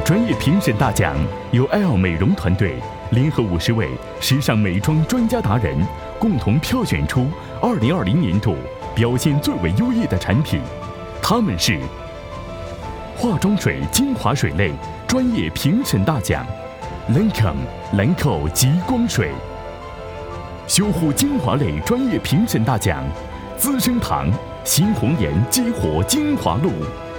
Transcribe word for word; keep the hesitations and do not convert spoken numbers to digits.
专业评审大奖由 L 美容团队联合五十位时尚美妆专家达人共同票选出二零二零年度表现最为优异的产品，他们是化妆水精华水类专业评审大奖 Lancome 兰蔻极光水，修护精华类专业评审大奖资生堂新红颜激活精华露。